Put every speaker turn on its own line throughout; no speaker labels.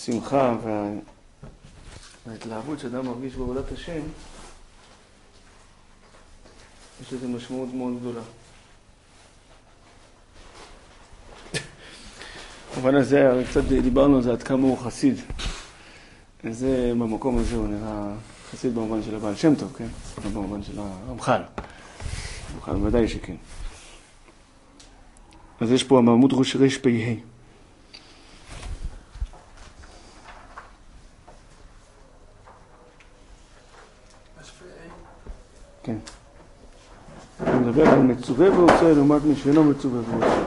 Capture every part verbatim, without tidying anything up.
השמחה וה... וההתלהבות שאדם מרגיש בעבודת השם, יש לזה משמעות מאוד גדולה. במובן הזה, קצת דיברנו על זה עד כמה הוא חסיד. זה במקום הזה הוא נראה חסיד במובן של הבעל שם טוב, כן? לא במובן של הרמח"ל. הרמח"ל ודאי שכן. אז יש פה המעמוד ראש רש פ"ה. כן. אני מדבר על מצווה ועושה לעומת מי שאינו מצווה ועושה.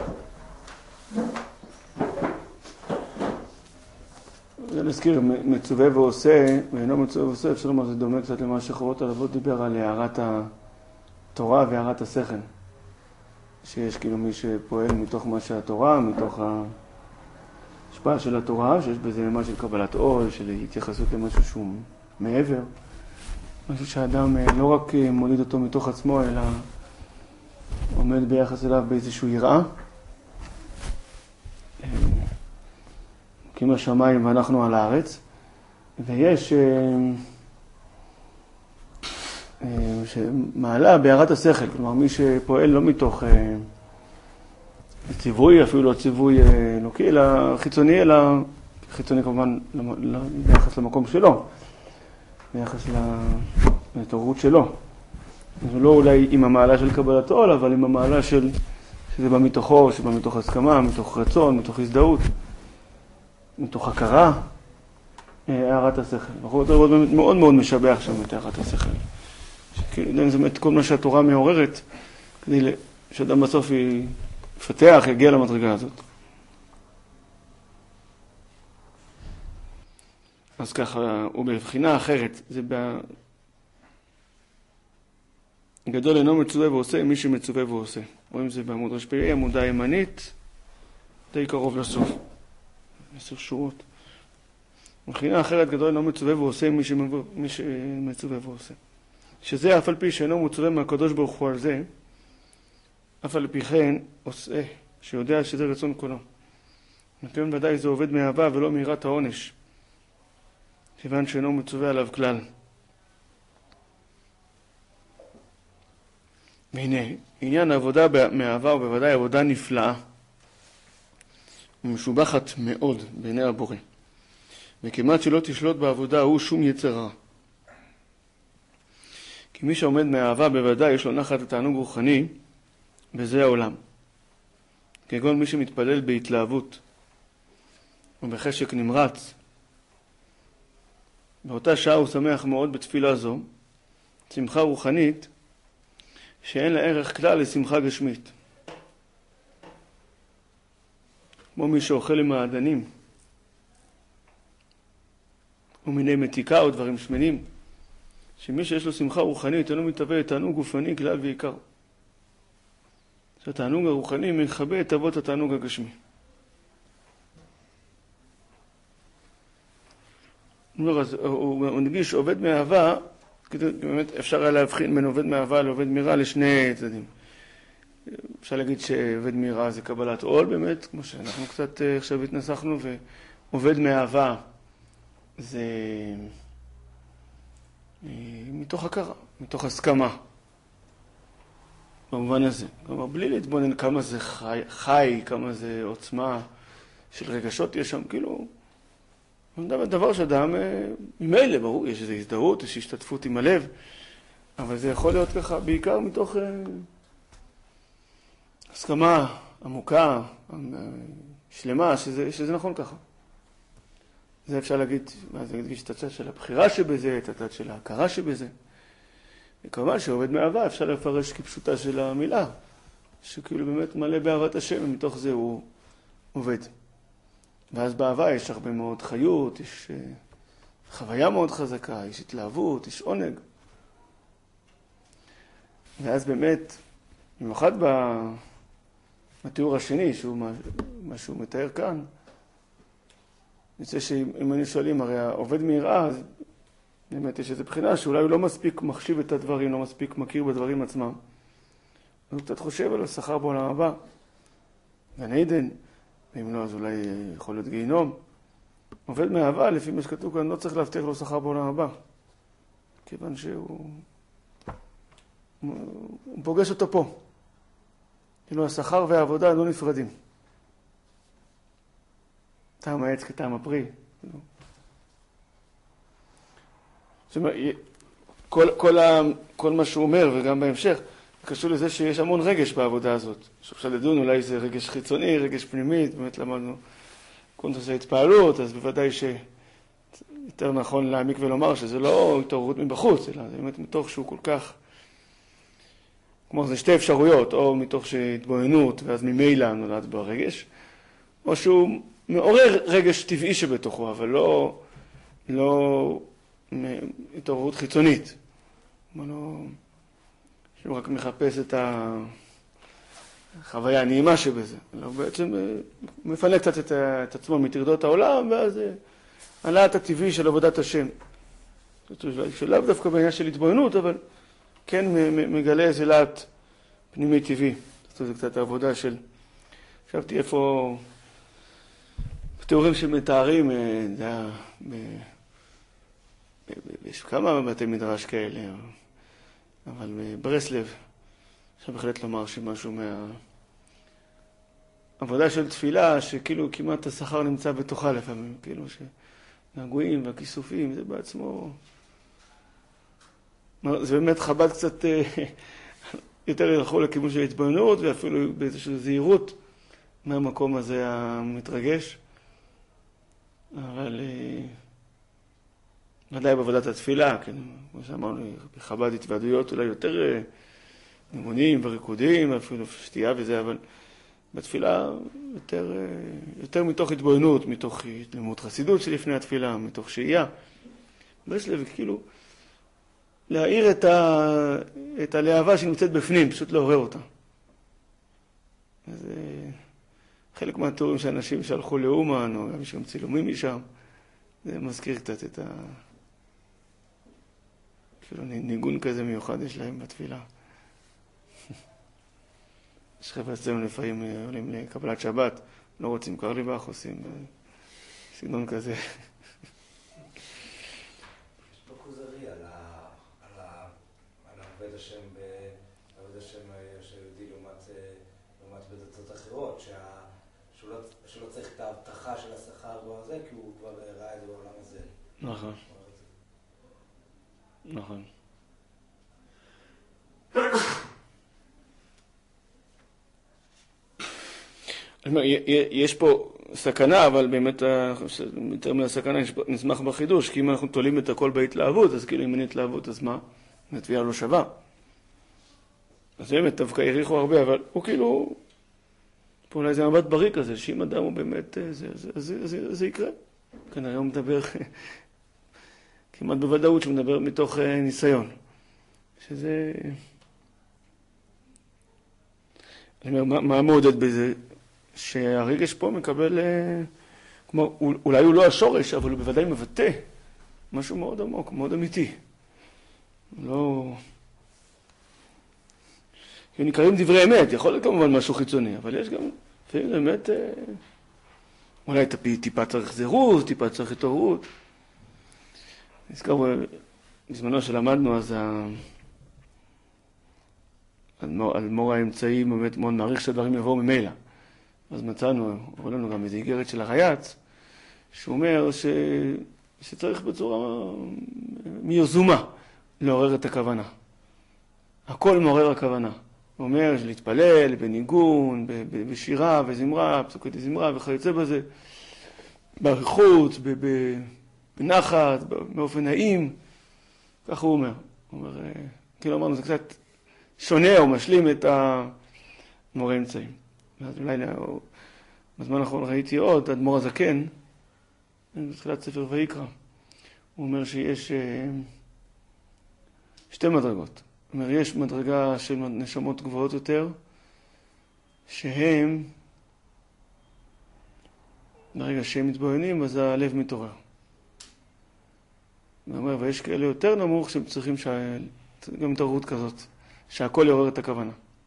זה נזכיר, מצווה ועושה ואינו מצווה ועושה, אפשר לומר, זה דומה קצת למה שחובות הלוות דיבר על הערת התורה והערת השכל. שיש כאילו מי שפועל מתוך מה שהתורה, מתוך ההשפעה של התורה, שיש בזה מה של קבלת עול, של התייחסות למשהו שהוא מעבר. משהו שהאדם לא רק מוליד אותו מתוך עצמו, אלא עומד ביחס אליו באיזשהו יראה. כי השמיים ואנחנו על הארץ. ויש מעלה בהערת השכל, כלומר מי שפועל לא מתוך ציווי, אפילו לא ציווי אלוקי, אלא חיצוני, אלא חיצוני כמובן ביחס למקום שלו, ביחס להתעוררות שלו. זה לא אולי עם המעלה של קבלת עול, אבל עם המעלה של שזה בא מתוכו, שבא מתוך הסכמה, מתוך רצון, מתוך הזדהות, מתוך הכרה, הערת השכל. אנחנו מאוד מאוד משבח שם את הערת השכל. שכאילו, זה באמת כל מה שהתורה מעוררת, כדי שאדם בסוף יפתח, יגיע למדרגה הזאת. אז ככה, ובבחינה אחרת, זה גדול אינו מצווה ועושה, מי שמצווה ועושה. רואים זה בעמוד ראש פ"ה, עמודה הימנית, די קרוב לסוף. עשר שורות. בבחינה אחרת גדול אינו מצווה ועושה, מי שמצווה ועושה. שזה אף על פי שאינו מצווה מהקדוש ברוך הוא על זה, אף על פי כן עושה, שיודע שזה רצון כולו. מכיוון ודאי זה עובד מאהבה ולא מיראת העונש, כיוון שאינו מצווה עליו כלל. והנה, עניין העבודה מאהבה ובוודאי עבודה נפלאה, ומשובחת מאוד בעיני הבורא. וכמעט שלא תשלוט בעבודה הוא שום יצר רע. כי מי שעומד מאהבה בוודאי יש לו נחת התענוג רוחני בזה העולם. כגון מי שמתפלל בהתלהבות ובחשק נמרץ. באותה שעה הוא שמח מאוד בתפילה זו, שמחה רוחנית שאין לה ערך כלל לשמחה גשמית. כמו מי שאוכל עם העדנים ומיני מתיקה או דברים שמנים, שמי שיש לו שמחה רוחנית אינו מתהווה את תענוג גופני כלל ועיקר. שהתענוג הרוחני מכבה את תאוות התענוג הגשמי. הוא מדגיש עובד מאהבה, באמת אפשר היה להבחין בין עובד מאהבה לעובד מירה לשני צדדים. אפשר להגיד שעובד מירה זה קבלת עול באמת, כמו שאנחנו קצת עכשיו התנסחנו, ועובד מאהבה זה מתוך הכרה, מתוך הסכמה. במובן הזה. כלומר, בלי להתבונן כמה זה חי, חי, כמה זה עוצמה של רגשות יש שם, כאילו, דבר שאדם, ממילא, ברור, יש איזו הזדהות, יש השתתפות עם הלב, אבל זה יכול להיות ככה, בעיקר מתוך הסכמה עמוקה, שלמה, שזה, שזה נכון ככה. זה אפשר להגיד, מה זה להגיד, את הצד של הבחירה שבזה, את הצד של ההכרה שבזה. וכמובן שעובד מאהבה אפשר לפרש כפשוטה של המילה, שכאילו באמת מלא באהבת השם, ומתוך זה הוא עובד. ואז באהבה יש הרבה מאוד חיות, יש חוויה מאוד חזקה, יש התלהבות, יש עונג. ואז באמת, במיוחד בתיאור השני, שהוא מה שהוא מתאר כאן, יוצא שאם אני שואלים, הרי העובד מיראה, באמת יש איזו בחינה שאולי הוא לא מספיק מחשיב את הדברים, לא מספיק מכיר בדברים עצמם. הוא קצת חושב על השכר בעולם הבא, גן עדן, ואם לא אז אולי יכול להיות גיהינום. עובד מאהבה, לפי מה שכתוב כאן, לא צריך להבטיח לו שכר בעולם הבא. כיוון שהוא הוא, הוא פוגש אותו פה. כאילו השכר והעבודה לא נפרדים. טעם העץ כטעם הפרי. זאת אומרת, כל, כל, ה, כל מה שהוא אומר, וגם בהמשך, קשור לזה שיש המון רגש בעבודה הזאת. שאפשר לדון, אולי זה רגש חיצוני, רגש פנימית, באמת למדנו כל נושא התפעלות, אז בוודאי שיותר נכון להעמיק ולומר שזה לא התעוררות מבחוץ, אלא זה באמת מתוך שהוא כל כך, כלומר זה שתי אפשרויות, או מתוך שהתבוננות, ואז ממילא נולד בו הרגש, או שהוא מעורר רגש טבעי שבתוכו, אבל לא, לא התעוררות חיצונית. לא, שהוא רק מחפש את החוויה הנעימה שבזה. אלא הוא בעצם מפנה קצת את, את עצמו מטרדות העולם, ואז הלהט הטבעי של עבודת השם. שלאו דווקא בעניין של התבוננות, אבל כן מגלה איזה להט פנימי טבעי. זה קצת העבודה של... חשבתי איפה... בתיאורים שמתארים, זה היה... יש כמה בתי מדרש כאלה, אבל בברסלב, אפשר בהחלט לומר שמשהו מהעבודה של תפילה, שכאילו כמעט השכר נמצא בתוכה לפעמים, כאילו שנגועים והכיסופים, זה בעצמו... זה באמת חב"ד קצת יותר ילכו לכיוון של התבוננות, ואפילו באיזושהי זהירות מהמקום הזה המתרגש. אבל ודאי בעבודת התפילה, כן, כמו שאמרנו, בחב"ד התוועדויות אולי יותר ניגונים וריקודים, אפילו שתייה וזה, אבל בתפילה יותר, יותר מתוך התבוננות, מתוך לימוד חסידות שלפני התפילה, מתוך שהייה. ברסלב, כאילו, להאיר את, ה... את הלהבה שנמצאת בפנים, פשוט לעורר אותה. אז חלק מהתיאורים שאנשים שהלכו לאומן, או גם שהם צילומים משם, זה מזכיר קצת את ה... כאילו ניגון כזה מיוחד יש להם בתפילה. יש חבר'ה אצלנו לפעמים עולים לקבלת שבת, לא רוצים קרליבך, עושים סגנון כזה.
יש פה כוזרי על העובד השם היהודי לעומת בדתות אחרות, שהוא לא צריך את ההבטחה של השכר בזה, כי הוא כבר ראה את זה בעולם הזה.
נכון. נכון. יש פה סכנה, אבל באמת יותר מהסכנה נשמח בחידוש, כי אם אנחנו תולים את הכל בהתלהבות, אז כאילו אם אין התלהבות, אז מה? התביעה לא שווה. אז באמת דווקא העריכו הרבה, אבל הוא כאילו, פה אולי זה מבט בריא כזה, שאם אדם הוא באמת, זה, זה, זה, זה, זה יקרה. כאן היום מדבר כמעט בוודאות שהוא מדבר מתוך ניסיון. שזה... אני אומר, מה, מה מעודד בזה? שהרגש פה מקבל, כמו, אולי הוא לא השורש, אבל הוא בוודאי מבטא משהו מאוד עמוק, מאוד אמיתי. לא... כי נקראים דברי אמת, יכול להיות כמובן משהו חיצוני, אבל יש גם, לפעמים באמת, אולי טיפה צריך זירוז, טיפה צריך התעוררות. נזכר, בזמנו שלמדנו, אז על מור האמצעי באמת מאוד מעריך שהדברים יבואו ממילא. אז מצאנו, אמרו לנו גם איזו איגרת של הרייץ, שהוא אומר ש... שצריך בצורה מיוזומה לעורר את הכוונה. הכל מעורר הכוונה. הוא אומר שלהתפלל בניגון, בשירה וזמרה, פסוקי זמרה וכיוצא בזה, בעריכות, בנחת, באופן נעים, כך הוא אומר. הוא אומר, כאילו אמרנו, זה קצת שונה או משלים את המורה אמצעים. ואז אולי בזמן האחרון ראיתי עוד, אדמו"ר הזקן, בתחילת ספר ויקרא, הוא אומר שיש שתי מדרגות. הוא אומר, יש מדרגה של נשמות גבוהות יותר, שהם, ברגע שהם מתבוננים, אז הלב מתעורר. הוא אומר, ויש כאלה יותר נמוך שהם צריכים שה... גם התעוררות כזאת, שהכל יעורר את הכוונה.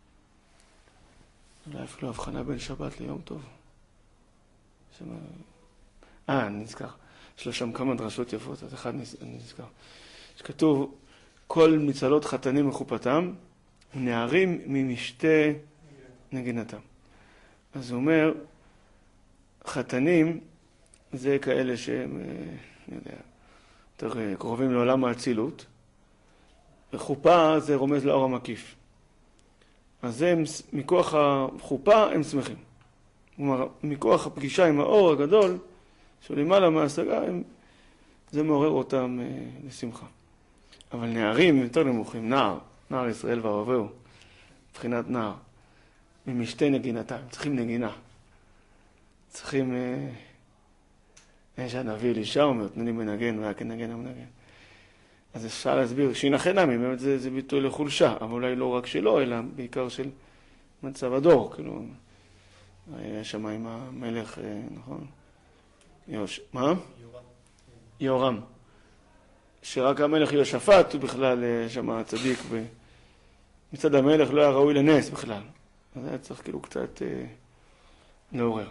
אולי אפילו הבחנה בין שבת ליום טוב. שמה... אה, אני נזכר. יש לו שם כמה דרשות יפות, אז אחד נזכר. שכתוב, כל מצלות חתנים מחופתם, נערים ממשתה נגינתם. אז הוא אומר, חתנים זה כאלה שהם, אני יודע, יותר קרובים לעולם האצילות, וחופה זה רומז לאור המקיף. אז הם, מכוח החופה הם שמחים. כלומר, מכוח הפגישה עם האור הגדול, שלמעלה מההשגה, הם, זה מעורר אותם אה, לשמחה. אבל נערים יותר נמוכים, נער, נער ישראל ואוהבהו, מבחינת נער, ממשתה נגינתם, צריכים נגינה. צריכים, אה, יש הנביא אלישע אומר, תנו לי מנגן, והיה כנגן המנגן. אז אפשר להסביר, שינחם עמי, באמת זה, זה ביטוי לחולשה, אבל אולי לא רק שלו, אלא בעיקר של מצב הדור, כאילו, היה שם עם המלך, נכון? יוש... מה? יורם. יורם. שרק המלך יהושפט הוא בכלל שם צדיק, ומצד המלך לא היה ראוי לנס בכלל. אז היה צריך כאילו קצת אה, לעורר.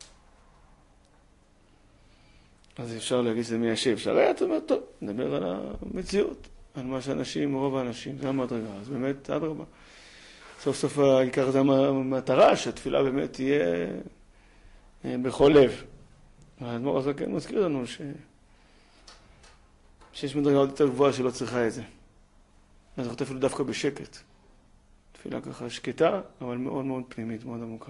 אז אפשר להגיד שזה מיישב. אפשר היה, אתה אומר, טוב, נדבר על המציאות, על מה שאנשים, רוב האנשים, זה המדרגה. אז באמת, עד רבה. סוף סוף העיקר זה המטרה, שהתפילה באמת תהיה בכל לב. האדמו"ר הזקן מזכיר לנו ש... שיש מדרגה עוד יותר גבוהה שלא צריכה את זה. אז אנחנו אפילו דווקא בשקט. תפילה ככה שקטה, אבל מאוד מאוד פנימית, מאוד עמוקה.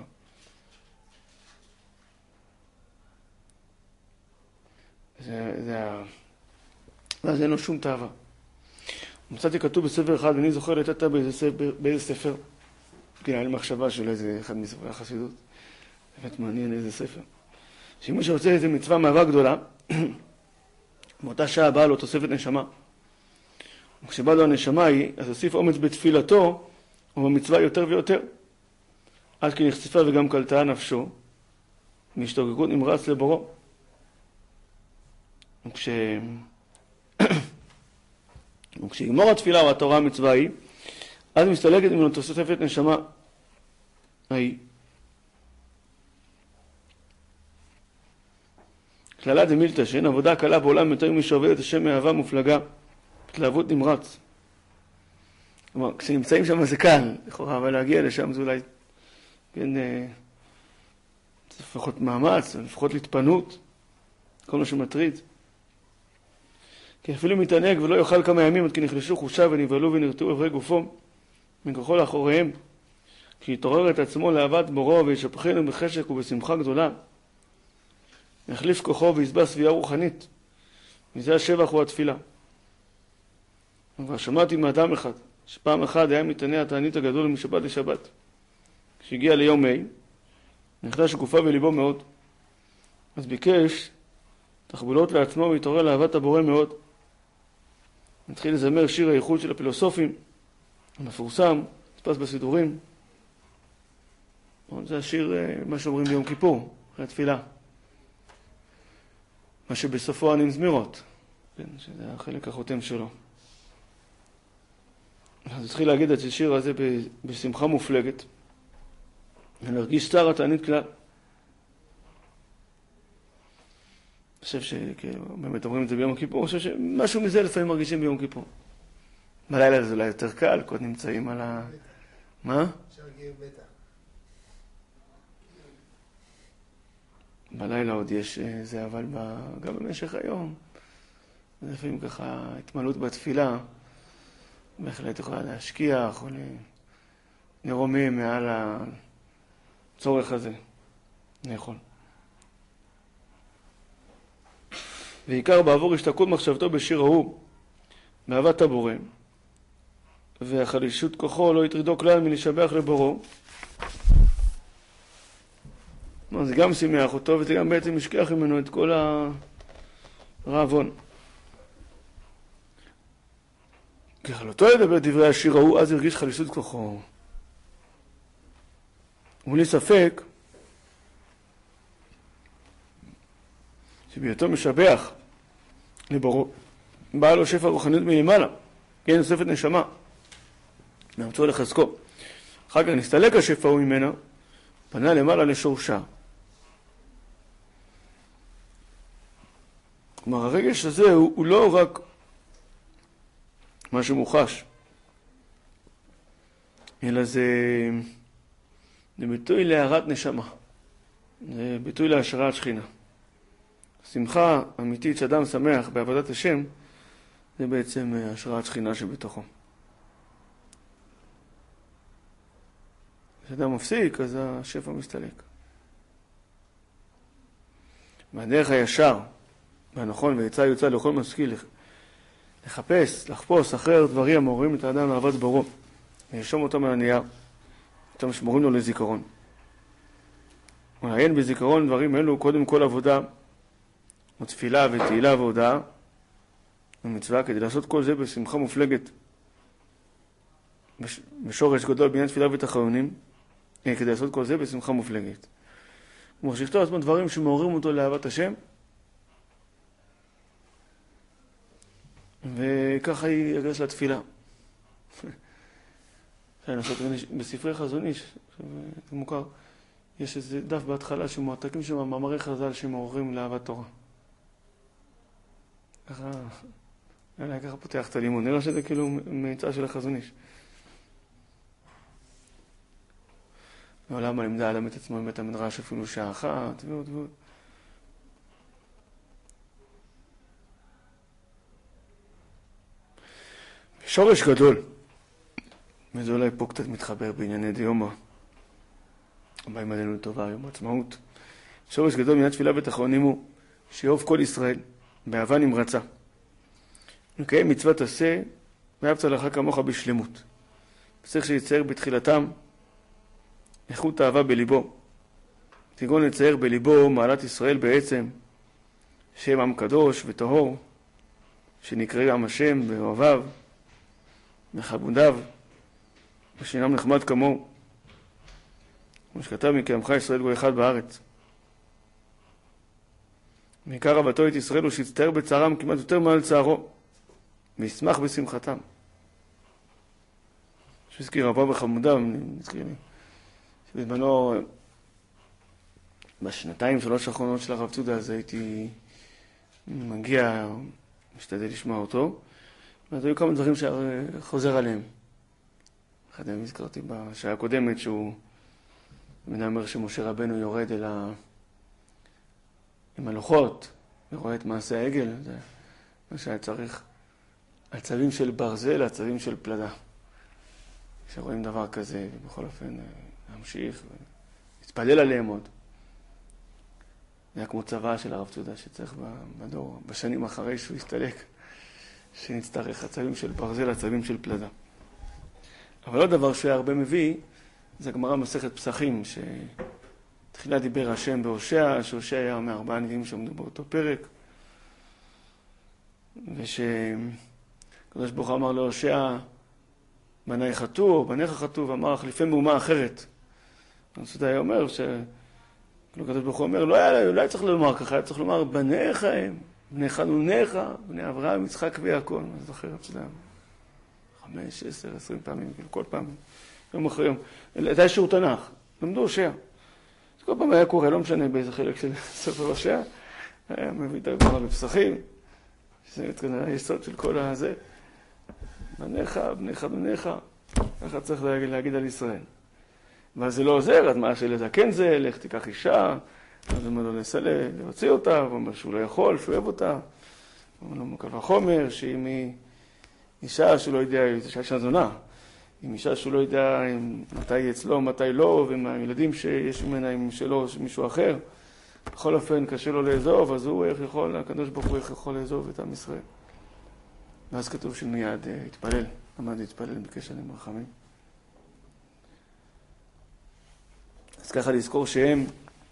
זה, זה ה... ואז אין לו שום תאווה. מצאתי כתוב בספר אחד, ואני זוכר לתת באיזה ספר, באיזה ספר. כן, היה לי מחשבה של איזה אחד מספרי החסידות. באמת מעניין איזה ספר. שאם מי שרוצה איזה מצווה מאהבה גדולה, באותה שעה באה לו תוספת נשמה. וכשבאה לו הנשמה היא, אז הוסיף אומץ בתפילתו, ובמצווה יותר ויותר. עד כי נחשפה וגם קלטה נפשו, מהשתוקקות נמרץ לבורו. וכש... וכשיגמור התפילה או התורה המצווה היא, אז מסתלקת ממנו תוספת נשמה ההיא. כללה דמילתא, שאין עבודה קלה בעולם יותר מי שעובד את השם מאהבה מופלגה, התלהבות נמרץ. כלומר, כשנמצאים שם זה קל, לכאורה, אבל להגיע לשם זה אולי, כן, לפחות מאמץ, לפחות להתפנות, כל מה שמטריד. כי אפילו מתענג ולא יאכל כמה ימים, עד כי נחלשו חושיו ונבהלו ונרתעו אברי גופו, מכוחו לאחוריהם, כי יתעורר את עצמו לאהבת בוראו וישפכנו בחשק ובשמחה גדולה. יחליף כוחו ויסבע שביעה רוחנית. וזה השבח הוא התפילה. אבל שמעתי מאדם אחד, שפעם אחד היה מתענה התענית הגדול משבת לשבת. כשהגיע ליום ה' נחלש גופה וליבו מאוד. אז ביקש תחבולות לעצמו והתעורר לאהבת הבורא מאוד. התחיל לזמר שיר הייחוד של הפילוסופים, המפורסם, נתפס בסידורים. זה השיר, מה שאומרים ביום כיפור, אחרי התפילה. מה שבסופו ענין זמירות, כן, שזה החלק החותם שלו. אז התחיל להגיד את השיר הזה בשמחה מופלגת, ולהרגיש צער התענית כלל. אני חושב שבאמת אומרים את זה ביום כיפור, אני חושב שמשהו מזה לפעמים מרגישים ביום כיפור. בלילה זה אולי יותר קל, כי עוד נמצאים על ה... מה? אפשר להגיע בטח. בלילה עוד יש זה, אבל גם במשך היום, לפעמים ככה התמלאות בתפילה, בהחלט יכולה להשכיח או לרומם מעל הצורך הזה, לאכול. ועיקר בעבור השתקעות מחשבתו בשיר ההוא, באהבת הבורא, והחלישות כוחו לא יטרידו כלל מלשבח לבורו. זה גם שימח אותו, וזה גם בעצם משכיח ממנו את כל הרעבון. ככלותו ידבר דברי השיר ההוא, אז הרגיש חלישות כוחו. ובלי ספק, שבהיותו משבח לבורו, באה לו שפע רוחניות מלמעלה, כן, נוספת נשמה, מארצו לחזקו. אחר כך נסתלק השפע הוא ממנה, פנה למעלה לשורשה. כלומר, הרגש הזה הוא, הוא לא רק מה שמוחש, אלא זה, זה ביטוי להארת נשמה, זה ביטוי להשראת שכינה. שמחה אמיתית שאדם שמח בעבודת השם, זה בעצם השראת שכינה שבתוכו. כשאדם מפסיק, אז השפע מסתלק. והדרך הישר והנכון ויצא יוצא לכל משכיל לחפש, לחפוש אחר דברים המעוררים את האדם לאהבת בוראו, ולרשום אותם על הנייר, אותם שמורים לו לזיכרון. ולעיין בזיכרון דברים אלו קודם כל עבודה, ותפילה ותהילה והודעה, ומצווה כדי לעשות כל זה בשמחה מופלגת, בשורש גדול בעניין תפילה ותחנונים, כדי לעשות כל זה בשמחה מופלגת. כלומר, שיכתוב עצמו דברים שמעוררים אותו לאהבת השם, וככה ייגש לתפילה. אפשר לעשות בספרי חזון איש, זה מוכר, יש איזה דף בהתחלה שמועתקים שם מאמרי חז"ל שמעוררים לאהבת תורה. ככה, אולי ככה פותח את הלימוד, נראה שזה כאילו מיצע של החזון איש. העולם הלימדה אדם את עצמו מבית המדרש אפילו שעה אחת ועוד ועוד. שורש גדול, וזה אולי פה קצת מתחבר בענייני דיומא, הבאים עלינו לטובה, יום העצמאות. שורש גדול בעניין תפילה ותחנונים הוא שיאהב כל ישראל באהבה נמרצה. לקיים מצוות עשה ואהבת לך כמוך בשלמות. צריך שיצייר בתחילתם איכות אהבה בליבו. תיגון לצייר בליבו מעלת ישראל בעצם, שם עם קדוש וטהור, שנקרא עם השם ואוהביו וכבודיו, ושאינם נחמד כמוהו. כמו שכתב מכי עמך ישראל גוי אחד בארץ. מעיקר אהבתו את ישראל הוא שיצטער בצערם כמעט יותר מעל צערו, וישמח בשמחתם. שהזכיר רבו וחמודיו, נזכיר לי, שבזמנו, בשנתיים שלוש האחרונות של הרב צודה, אז הייתי מגיע, משתדל לשמוע אותו, ואז היו כמה דברים שחוזר עליהם. אחד מהם הזכרתי בשעה הקודמת, שהוא מנה אומר שמשה רבנו יורד אל ה... עם הלוחות, ורואה את מעשה העגל, זה מה שהיה צריך, הצבים של ברזל, הצבים של פלדה. כשרואים דבר כזה, בכל אופן, להמשיך ולהתפלל עליהם עוד. זה היה כמו צבא של הרב צודה שצריך בדור, בשנים אחרי שהוא הסתלק, שנצטרך הצבים של ברזל, הצבים של פלדה. אבל עוד דבר שהיה הרבה מביא, זה הגמרא מסכת פסחים, שתחילה דיבר השם בהושע, שהושע היה מארבעה נביאים שעמדו באותו פרק, ושקדוש ברוך הוא אמר להושע, בני חטאו, בניך חטאו, ואמר, החליפם באומה אחרת. הרב היה אומר, שקדוש ברוך הוא אומר, לא היה, לא היה צריך לומר ככה, היה צריך לומר, בניך הם, בני חנוניך, בני אברהם, יצחק ויעקב. אני זוכר, הרב צודה, חמש, עשר, עשרים פעמים, כל פעם, יום אחרי יום. זה שיעור תנ"ך, למדו הושע. אז כל פעם היה קורא, לא משנה באיזה חלק של ספר הושע, היה מביא את הגמרא בפסחים, שזה היסוד של כל הזה. בניך, בניך, בניך, ככה צריך להגיד, להגיד על ישראל. ואז זה לא עוזר, אז מה שלזקן זה, לך תיקח אישה, אז הוא אומר לו לסלה, להוציא אותה, הוא אומר שהוא לא יכול, שהוא אוהב אותה, הוא אומר לו מקווה חומר, שאם היא אישה שהוא לא יודע, היא אישה זונה, אם אישה שהוא לא יודע מתי היא אצלו, מתי לא, ועם הילדים שיש ממנה, עם שלו, מישהו אחר, בכל אופן קשה לו לעזוב, אז הוא איך יכול, הקדוש ברוך הוא איך יכול לעזוב את עם ישראל. ואז כתוב שמיד התפלל, עמד להתפלל בקשר עם רחמים. אז ככה לזכור שהם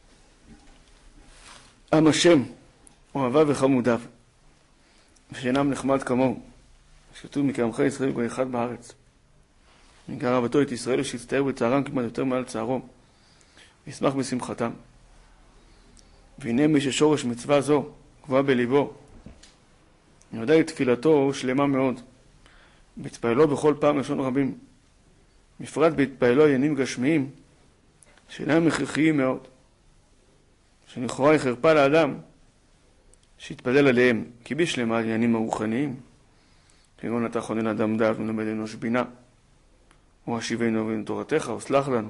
עם השם, אוהביו וחמודיו, ושאינם נחמד כמוהו. שכתוב מכי עמך ישראל גוי אחד בארץ. מעיקר אהבתו את ישראל שיצטער בצערם כמעט יותר מעל צערו, וישמח בשמחתם. והנה מי ששורש מצווה זו גבוהה בליבו, ודאי תפילתו שלמה מאוד, בהתפעלו בכל פעם לשון רבים, בפרט בהתפעלו עניינים גשמיים, שאינם הכרחיים מאוד, שלכאורה היא חרפה לאדם, שיתפלל עליהם, כי בשלמה העניינים הרוחניים, כגון אתה חונן אדם דעת ולמד אנוש בינה, או השיבנו אבינו תורתך, או סלח לנו.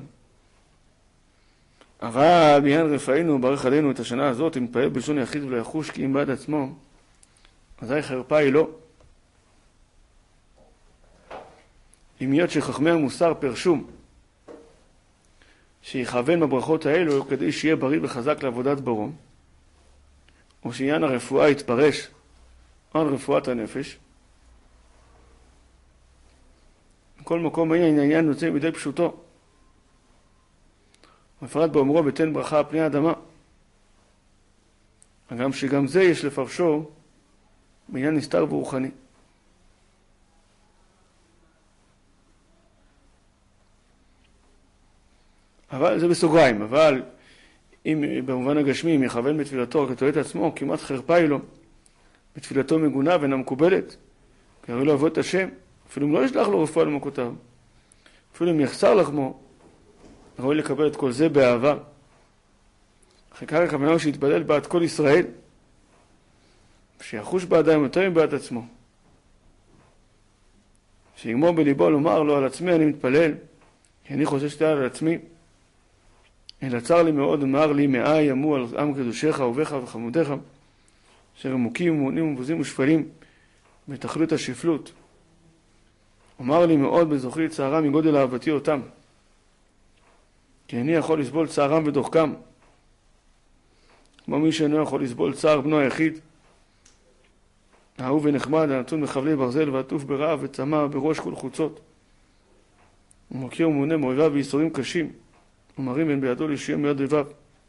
אבל בעניין רפאנו, ברך עלינו את השנה הזאת, אם נתפלל בלשון יחיד ולא יחוש כי אם בעד עצמו, אזי חרפה היא לא. אם יד שחכמי המוסר פרשום, שיכוון בברכות האלו כדי שיהיה בריא וחזק לעבודת ברום, או שעניין הרפואה יתפרש על רפואת הנפש, בכל מקום העניין העניין יוצא בידי פשוטו. מפרט באומרו ותן ברכה על פני האדמה. גם שגם זה יש לפרשו בעניין נסתר ורוחני. אבל זה בסוגריים, אבל אם במובן הגשמי, אם יכוון בתפילתו רק לתועלת עצמו, כמעט חרפה היא לו. בתפילתו מגונה ואינה מקובלת, כי הרי לא עבוד את השם, אפילו אם לא ישלח לו רפואה למכותיו, אפילו אם יחסר לחמו, ראוי לקבל את כל זה באהבה. אחרי כך הכוונה הוא שיתפלל בעד כל ישראל, שיחוש בעדם יותר מבעד עצמו. שיגמור בליבו לומר לו על עצמי אני מתפלל, כי אני חושב שתהיה על עצמי. אלא צר לי מאוד, אמר לי מאי ימו על עם קדושך, אהוביך וחמודיך, אשר עמוקים ומעונים ומבוזים ושפלים, בתכלית השפלות. אמר לי מאוד בזוכרי צערם מגודל אהבתי אותם, כי אני יכול לסבול צערם ודוחקם, כמו מי שאינו יכול לסבול צער בנו היחיד, אהוב ונחמד, הנתון בחבלי ברזל ועטוף ברעב וצמא בראש כל חוצות. הוא מכיר ומונה מאויביו וייסורים קשים, ומרים בין בידו להושיע מיד אויביו.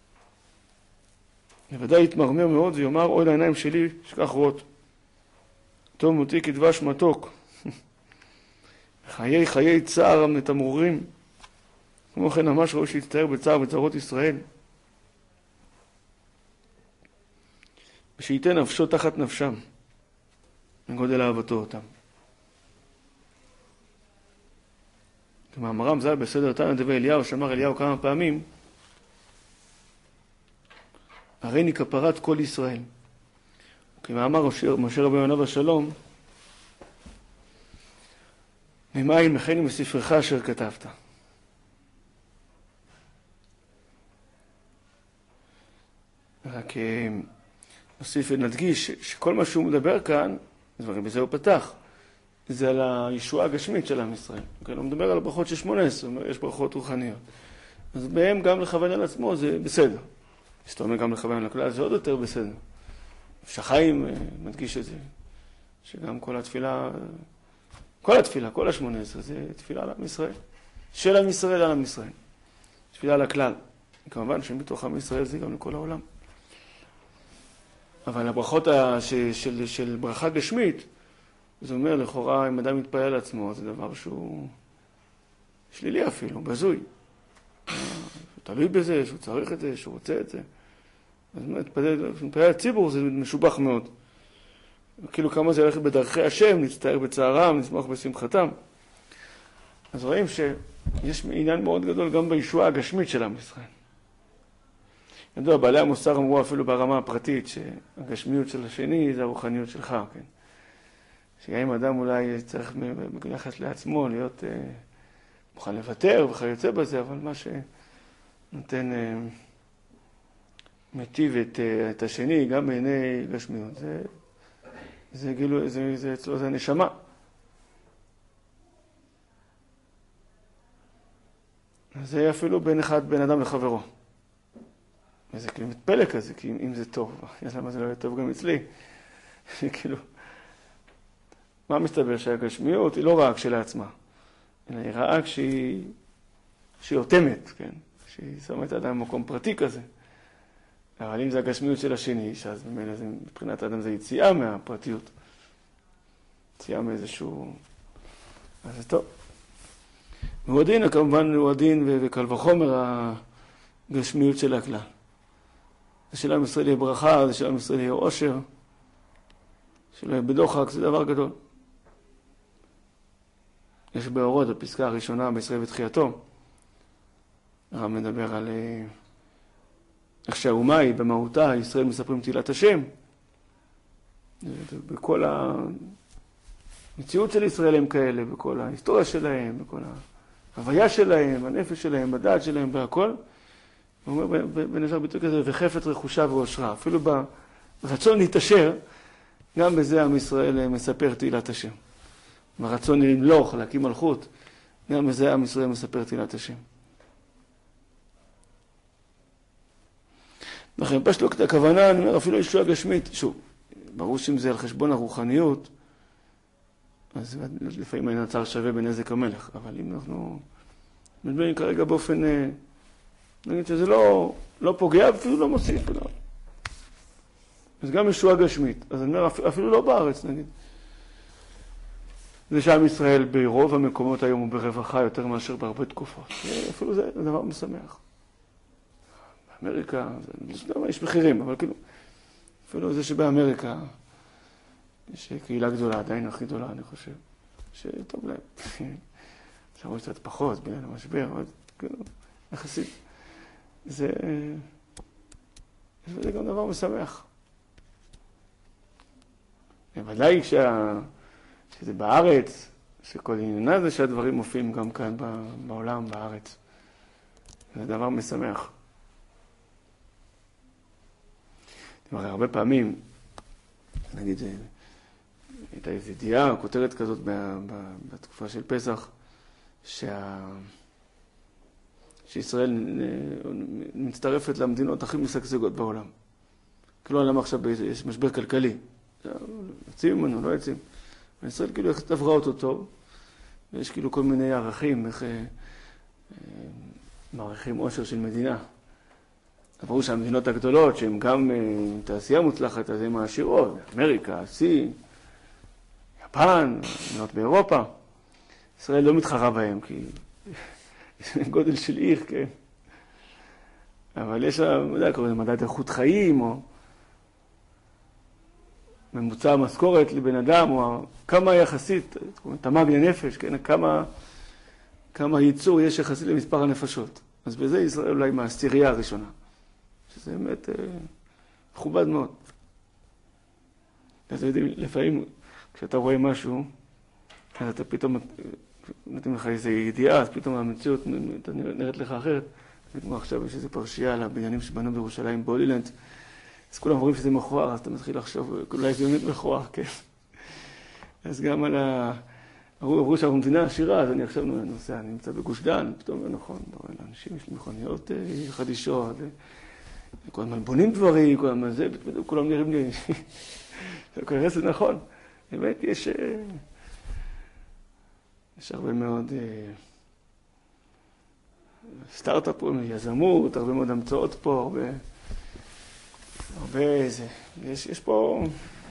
בוודאי יתמרמר מאוד ויאמר אוי לעיניים שלי שכך רואות. טוב מותי כדבש מתוק. חיי חיי צער מתמרורים. כמו כן ממש ראוי שיצטער בצער בצערות ישראל. ושייתן נפשו תחת נפשם. מגודל אהבתו אותם. כמאמרם זה בסדר תנא דבי אליהו, שאמר אליהו כמה פעמים, הריני כפרת כל ישראל. כמאמר משה רבנו עליו השלום, ממאין מכני מספרך אשר כתבת. רק נוסיף ונדגיש שכל מה שהוא מדבר כאן, דברים בזה הוא פתח, זה על הישועה הגשמית של עם ישראל. כן, הוא מדבר על הברכות של שמונה עשרה, יש ברכות רוחניות. אז בהם גם לכוון על עצמו זה בסדר. מסתובב גם לכוון על הכלל, זה עוד יותר בסדר. שחיים מדגיש את זה, שגם כל התפילה, כל התפילה, כל השמונה עשרה, זה תפילה על עם ישראל. של עם ישראל על עם ישראל. תפילה על הכלל. כמובן שמתוך עם ישראל זה גם לכל העולם. אבל הברכות של, של, של ברכה גשמית, זה אומר, לכאורה, אם אדם מתפעל על עצמו, זה דבר שהוא שלילי אפילו, בזוי. הוא תלוי בזה, שהוא צריך את זה, שהוא רוצה את זה. אז מתפעל על ציבור, זה משובח מאוד. כאילו כמה זה הולך בדרכי השם, נצטער בצערם, נשמח בשמחתם. אז רואים שיש עניין מאוד גדול גם בישועה הגשמית של עם ישראל. ידוע, בעלי המוסר אמרו אפילו ברמה הפרטית, שהגשמיות של השני זה הרוחניות שלך, כן? שגם אם אדם אולי צריך ביחס לעצמו להיות אה, מוכן לוותר וכיוצא בזה, אבל מה שנותן אה, מטיב את, אה, את השני גם בעיני גשמיות, זה, זה, גילו, זה, זה אצלו זה הנשמה. זה אפילו בין אחד, בין אדם לחברו. וזה כאילו מתפלא כזה, כי אם, אם זה טוב, אז למה זה לא יהיה טוב גם אצלי? כאילו... מה מסתבר? שהגשמיות היא לא רק שלעצמה, אלא היא רעה כשהיא שהיא עותמת, כן? שהיא שמה את האדם במקום פרטי כזה. אבל אם זה הגשמיות של השני, אז במילא זה, מבחינת האדם זה יציאה מהפרטיות. יציאה מאיזשהו... אז זה טוב. הוא הדין, כמובן הוא הדין וקל וחומר הגשמיות של הכלל. זה של עם ישראל יהיה ברכה, זה של עם ישראל יהיה עושר, שלא יהיה בדוחק, זה דבר גדול. יש באורות, בפסקה הראשונה בישראל ותחייתו, הרב מדבר על איך שהאומה היא במהותה, ישראל מספרים תהילת השם, בכל המציאות של ישראל הם כאלה, בכל ההיסטוריה שלהם, בכל ההוויה שלהם, הנפש שלהם, בדעת שלהם, בהכל. הוא אומר בין השאר ביטוי כזה, וחפץ רכושה ועושרה. אפילו ברצון להתעשר, גם בזה עם ישראל מספר תהילת השם. ברצון למלוך, להקים מלכות, גם בזה עם ישראל מספר תהילת השם. לכן פשטות הכוונה, אני אומר, אפילו ישועה גשמית, שוב, ברור שאם זה על חשבון הרוחניות, אז לפעמים אין הצער שווה בנזק המלך, אבל אם אנחנו מדברים כרגע באופן, נגיד שזה לא, לא פוגע, אפילו לא מוסיף. לא. אז גם ישועה גשמית, אז אני אומר, אפילו לא בארץ, נגיד. זה שעם ישראל ברוב המקומות היום הוא ברווחה יותר מאשר בהרבה תקופות. אפילו זה דבר משמח. באמריקה, יש מחירים, אבל כאילו, אפילו זה שבאמריקה יש קהילה גדולה, עדיין הכי גדולה, אני חושב, שטוב להם. אפשר רואה קצת פחות, בגלל המשבר, אבל כאילו, יחסית. זה, זה גם דבר משמח. ודאי שה... שזה בארץ, שכל עניינה זה שהדברים מופיעים גם כאן בעולם, בארץ. זה דבר משמח. הרי הרבה פעמים, נגיד, הייתה איזו ידיעה, כותרת כזאת בתקופה של פסח, שה... שישראל מצטרפת למדינות הכי משגשגות בעולם. כאילו למה עכשיו יש משבר כלכלי. יוצאים ממנו, לא יוצאים. וישראל כאילו עברה אותו טוב, ויש כאילו כל מיני ערכים, איך מערכים עושר של מדינה. ברור שהמדינות הגדולות, שהן גם תעשייה מוצלחת, אז הן העשירות, אמריקה, סין, יפן, מדינות באירופה. ישראל לא מתחרה בהן, כי יש גודל של עיר, כן. אבל יש לה, לא יודע, קוראים מדד איכות חיים, או ממוצע המשכורת לבן אדם, או כמה יחסית, תמ"ג לנפש, כן, כמה, כמה ייצור יש יחסית למספר הנפשות. אז בזה ישראל אולי מהעשירייה הראשונה. שזה באמת אה, מכובד מאוד. אז יודעים, לפעמים כשאתה רואה משהו, אז אתה פתאום נותנים לך איזו ידיעה, אז פתאום המציאות נראית לך אחרת. כמו עכשיו יש איזו פרשייה על הבניינים שבנו בירושלים בהולילנד, אז כולם אומרים שזה מכוער, אז אתה מתחיל לחשוב, אולי זה באמת מכוער, כן. אז גם על ה... אמרו שאנחנו מדינה עשירה, אז אני עכשיו נוסע, אני נמצא בגוש דן, פתאום לא נכון, לאנשים יש לי מכוניות חדישות, כל הזמן בונים דברים, כל הזמן זה, כולם נראים לי, זה נכון. באמת יש, יש הרבה מאוד סטארט-אפים, יזמות, הרבה מאוד המצאות פה, הרבה, הרבה איזה, יש, יש פה,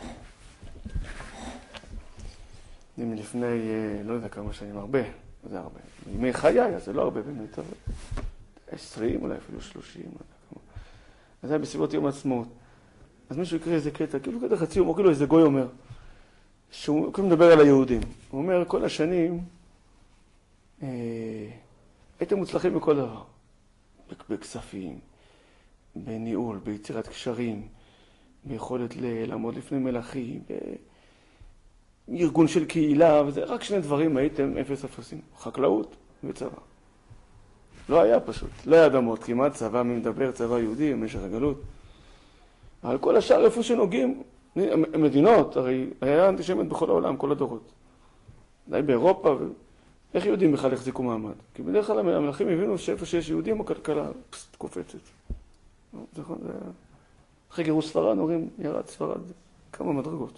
לפני, לא יודע כמה שנים, הרבה, זה הרבה. ימי חיי, אז זה לא הרבה באמת, אבל עשרים, אולי אפילו שלושים, לא יודע כמה. אז זה היה בסביבות יום העצמאות. אז מישהו יקרא איזה קטע, כאילו קטע חצי הומור, כאילו איזה גוי אומר, שהוא כאילו מדבר על היהודים. הוא אומר, כל השנים, אה, הייתם מוצלחים בכל דבר. בכספים, בניהול, ביצירת קשרים, ביכולת לעמוד לפני מלכים, בארגון של קהילה, וזה רק שני דברים הייתם אפס אפסים, חקלאות וצבא. לא היה פשוט, לא היה אדמות, כמעט צבא, מי מדבר, צבא יהודי, במשך הגלות. אבל כל השאר איפה שנוגעים, המדינות, הרי היה אנטישמיות בכל העולם, כל הדורות. די באירופה, ו... איך יהודים בכלל החזיקו מעמד? כי בדרך כלל המלכים הבינו שאיפה שיש יהודים, הכלכלה פסט, קופצת. נכון, זה היה... אחרי גירוש ספרד, אומרים, ירד ספרד, כמה מדרגות.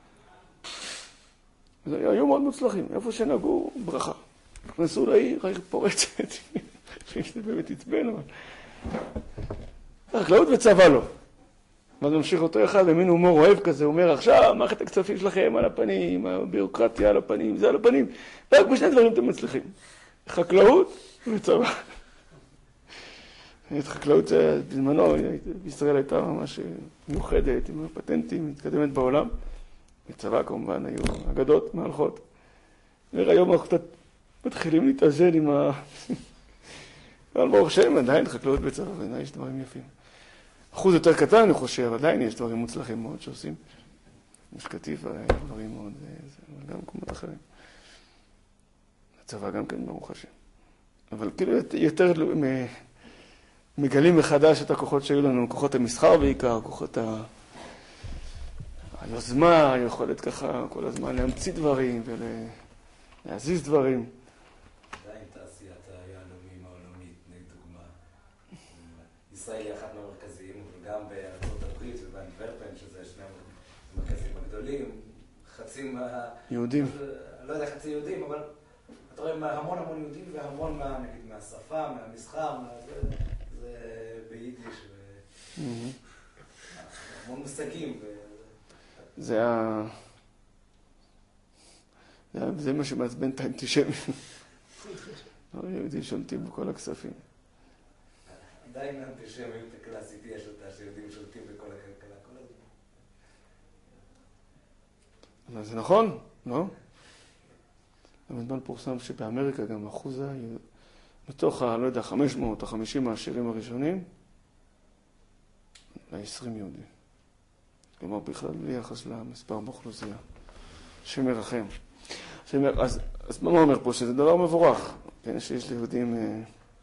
אז היו מאוד מוצלחים, איפה שנגעו, ברכה. נכנסו לעיר, העיר פורצת. שזה באמת עצבן, אבל... חקלאות וצבא לא. ואז ממשיך אותו אחד, במין הומור אוהב כזה, הוא אומר, עכשיו, מערכת הכספים שלכם על הפנים, הבירוקרטיה על הפנים, זה על הפנים, רק בשני דברים אתם מצליחים. חקלאות וצבא. חקלאות בזמנו, ישראל הייתה ממש מיוחדת, עם הפטנטים, מתקדמת בעולם. וצבא כמובן היו אגדות, מהלכות. היום אנחנו קצת מתחילים להתאזן עם ה... אבל ברוך שם, עדיין חקלאות בצבא, ועדיין יש דברים יפים. אחוז יותר קטן, אני חושב, עדיין יש דברים מוצלחים מאוד שעושים. גוש קטיף היה דברים מאוד, אבל גם מקומות אחרים. הצבא גם כן, ברוך השם. אבל כאילו יותר מגלים מחדש את הכוחות שהיו לנו, כוחות המסחר בעיקר, כוחות ה... היוזמה, היכולת ככה כל הזמן להמציא דברים ולהזיז דברים.
עדיין תעשיית היהלומים העולמית, דוגמה. ישראל היא אחת מהמרכזיים, וגם בארצות הברית ובאנטוורפן, שזה שני המרכזים הגדולים, חצי מה...
יהודים.
לא יודע, חצי יהודים, אבל אתה רואה המון המון יהודים והמון מה, נגיד, מהשפה, מהמסחר, זה, זה ביידיש, המון מושגים.
זה ה... זה מה שמעצבן את האנטישמים. יהודים שולטים בכל הכספים.
עדיין האנטישמיות הקלאסית יש אותה, שיהודים שולטים בכל הכלכלה, כל הזמן.
זה נכון, לא? בזמן פורסם שבאמריקה גם אחוז ה... מתוך ה... לא יודע, חמש מאות או חמישים העשירים הראשונים, ל-עשרים יהודים. כלומר, בכלל בלי יחס למספר באוכלוסייה. שמרחם. שמר... אז, אז מה אומר פה? שזה דבר מבורך. כן, שיש ליהודים...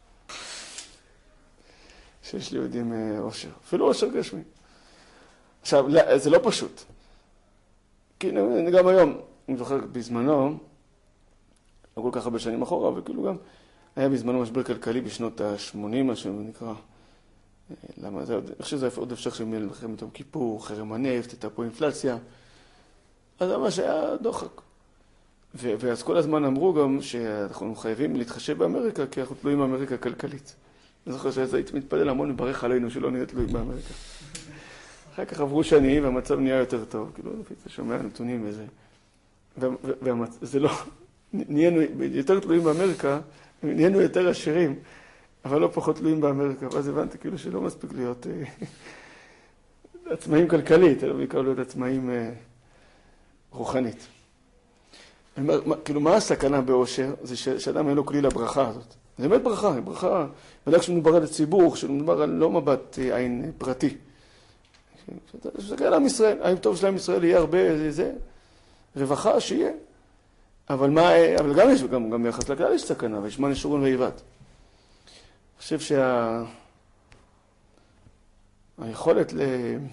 שיש ליהודים עושר. אפילו עושר גשמי. עכשיו, לא, זה לא פשוט. כי גם היום, אני זוכר בזמנו, לא כל כך הרבה שנים אחורה, וכאילו גם היה בזמנו משבר כלכלי בשנות ה-שמונים, מה שנקרא. למה? זה עוד, איך שזה עוד אפשר שמלחמת יום כיפור, חרם הנפט, הייתה פה אינפלציה. אז זה ממש היה דוחק. ו- ואז כל הזמן אמרו גם שאנחנו חייבים להתחשב באמריקה, כי אנחנו תלויים באמריקה כלכלית. אני זוכר שאז הייתי מתפלל המון וברך עלינו שלא נהיה תלויים באמריקה. אחר כך עברו שנים והמצב נהיה יותר טוב. כאילו, אתה שומע נתונים וזה. וזה לא... נהיינו יותר תלויים באמריקה, נהיינו יותר עשירים, אבל לא פחות תלויים באמריקה. ואז הבנתי כאילו שלא מספיק להיות עצמאים כלכלית, אלא בעיקר להיות עצמאים רוחנית. כאילו, מה הסכנה באושר? זה שאדם אין לו כלי לברכה הזאת. זה באמת ברכה, היא ברכה. ולא כשמדובר על הציבור, כשמדובר על לא מבט עין פרטי. כשאתה מסתכל על עם ישראל, האם טוב של עם ישראל יהיה הרבה, זה, זה, רווחה שיהיה. אבל מה, אבל גם יש, גם, גם ביחס לכלל יש סכנה, ויש מה נשורון ואיבת. אני חושב שה... היכולת ל...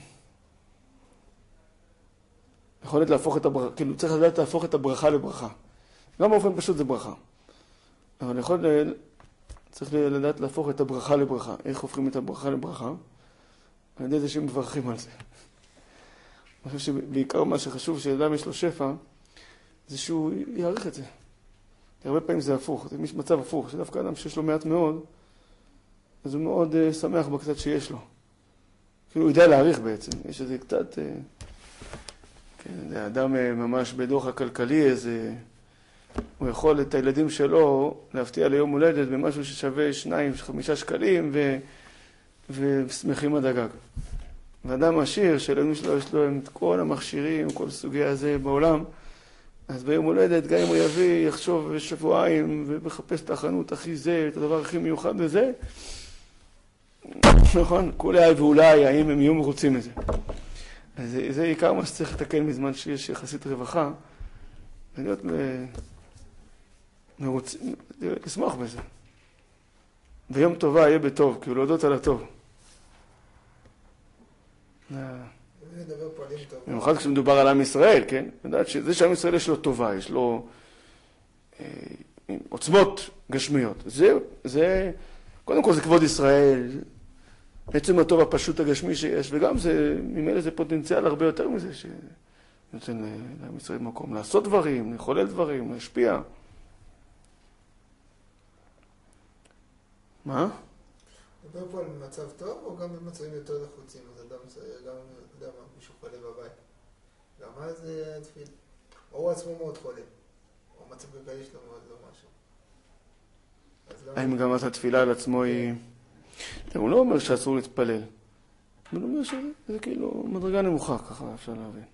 יכולת להפוך את הברכה, כאילו צריך לדעת להפוך את הברכה לברכה. גם באופן פשוט זה ברכה. אבל יכול, צריך לדעת להפוך את הברכה לברכה. איך הופכים את הברכה לברכה? על ידי זה שהם מברכים על זה. אני חושב שבעיקר מה שחשוב שאדם יש לו שפע, זה שהוא יעריך את זה. הרבה פעמים זה הפוך, זה מצב הפוך, שדווקא אדם שיש לו מעט מאוד, אז הוא מאוד uh, שמח בקצת שיש לו. כאילו הוא יודע להעריך בעצם, יש איזה קצת, uh, כן, האדם uh, ממש בדוח הכלכלי, איזה, הוא יכול את הילדים שלו להפתיע ליום הולדת במשהו ששווה שניים, חמישה שקלים, ו, ושמחים עד הגג. ואדם עשיר, שלנו שלו יש לו את כל המכשירים, כל סוגי הזה בעולם, אז ביום הולדת, גם אם הוא יביא, יחשוב שבועיים ומחפש את החנות הכי זה, את הדבר הכי מיוחד וזה, נכון? כולי ואולי, האם הם יהיו מרוצים מזה. אז זה, זה עיקר מה שצריך לתקן בזמן שיש יחסית רווחה, ולהיות מרוצ... לשמוח בזה. ויום טובה יהיה בטוב, כאילו להודות על הטוב. במיוחד כשמדובר על עם ישראל, כן? לדעת שזה שעם ישראל יש לו טובה, יש לו אה, עוצמות גשמיות. זה, זה, קודם כל זה כבוד ישראל, בעצם הטוב הפשוט הגשמי שיש, וגם זה, ממילא זה פוטנציאל הרבה יותר מזה, שנותן לעם ישראל מקום לעשות דברים, לחולל דברים, להשפיע. מה?
מדבר פה על מצב טוב, או גם במצבים יותר לחוצים? אז אדם, גם, אתה יודע מה, מישהו חולה בבית. גם אז זה תפיל. או הוא עצמו מאוד חולה, או מצב כלכלי שלו מאוד לא משהו.
האם גם אז התפילה על עצמו היא... הוא לא אומר שאסור להתפלל. הוא אומר שזה כאילו מדרגה נמוכה, ככה אפשר להבין.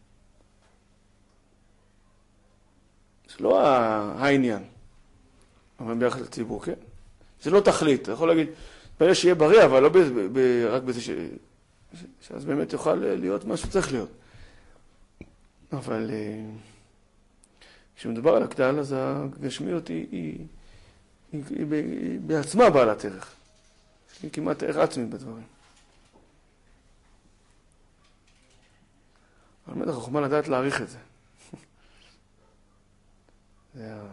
זה לא העניין, אבל ביחד לציבור, כן? זה לא תכלית, אתה יכול להגיד... פלא שיהיה בריא, אבל לא ב, ב, רק בזה ש... שאז באמת יוכל להיות מה שצריך להיות. אבל כשמדובר על הכלל, אז הגשמיות היא, היא, היא, היא, היא בעצמה בעלת ערך. היא כמעט ערך עצמי בדברים. אבל באמת החוכמה לדעת להעריך את זה. זה ה...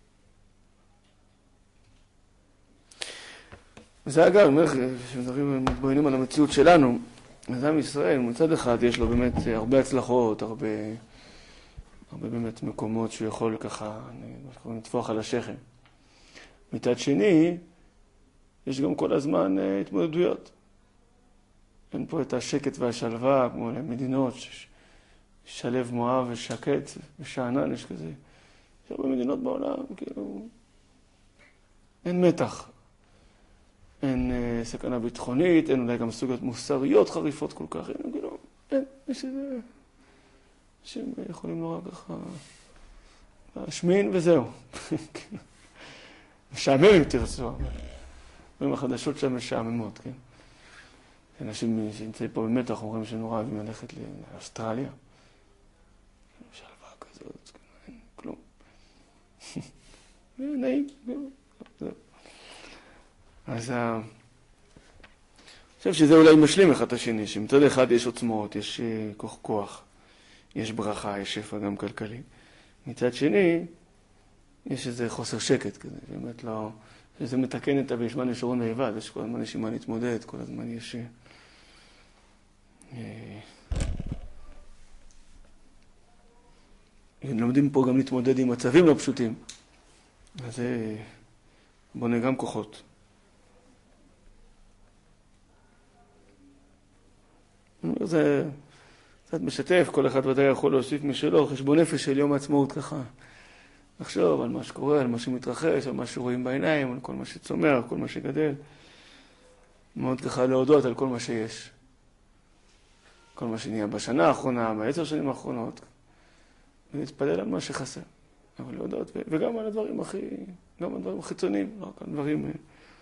וזה אגב, כשמדברים ומתבוננים על המציאות שלנו, אז עם ישראל, מצד אחד יש לו באמת הרבה הצלחות, הרבה, הרבה באמת מקומות שהוא יכול ככה, נטפוח על השכם. מצד שני, יש גם כל הזמן התמודדויות. אין פה את השקט והשלווה, כמו למדינות, שלב מואב ושקט ושענן, יש כזה. יש הרבה מדינות בעולם, כאילו, אין מתח. אין אה, סכנה ביטחונית, אין אולי גם סוגיות מוסריות חריפות כל כך, אין, כאילו, אין, יש איזה, שהם יכולים נורא ככה להשמין וזהו. משעמם אם תרצו, אבל החדשות שם משעממות, כן? אנשים שנמצאים פה במתח אומרים שנורא אוהבים ללכת לאוסטרליה. שלווה כזאת, אין כלום. נעים, זהו. אז אני חושב שזה אולי משלים אחד את השני, שמצד אחד יש עוצמות, יש כוח כוח, יש ברכה, יש שפע גם כלכלי. מצד שני, יש איזה חוסר שקט כזה, באמת לא, שזה מתקן את הבישמן ישרון ואיבד, יש כל הזמן יש עם מה להתמודד, כל הזמן יש... לומדים פה גם להתמודד עם מצבים לא פשוטים, אז זה בונה גם כוחות. זה קצת משתף, כל אחד ודאי יכול להוסיף משלו, חשבון נפש של יום העצמאות ככה. לחשוב על מה שקורה, על מה שמתרחש, על מה שרואים בעיניים, על כל מה שצומח, כל מה שגדל. מאוד ככה להודות על כל מה שיש. כל מה שנהיה בשנה האחרונה, בעשר שנים האחרונות. ולהתפלל על מה שחסר. אבל להודות, וגם על הדברים הכי, גם על הדברים החיצוניים, לא רק על דברים...